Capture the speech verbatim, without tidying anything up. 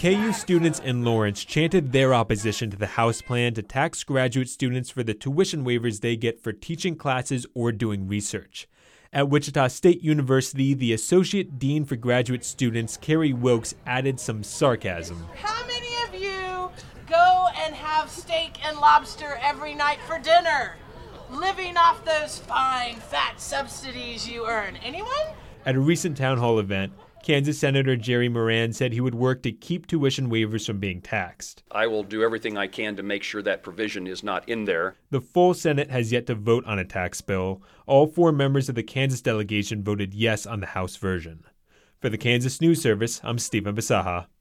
K U students in Lawrence chanted their opposition to the House plan to tax graduate students for the tuition waivers they get for teaching classes or doing research. At Wichita State University, the Associate Dean for Graduate Students, Carrie Wilkes, added some sarcasm. How many of you go and have steak and lobster every night for dinner, living off those fine, fat subsidies you earn? Anyone? At a recent town hall event, Kansas Senator Jerry Moran said he would work to keep tuition waivers from being taxed. I will do everything I can to make sure that provision is not in there. The full Senate has yet to vote on a tax bill. All four members of the Kansas delegation voted yes on the House version. For the Kansas News Service, I'm Stephen Basaha.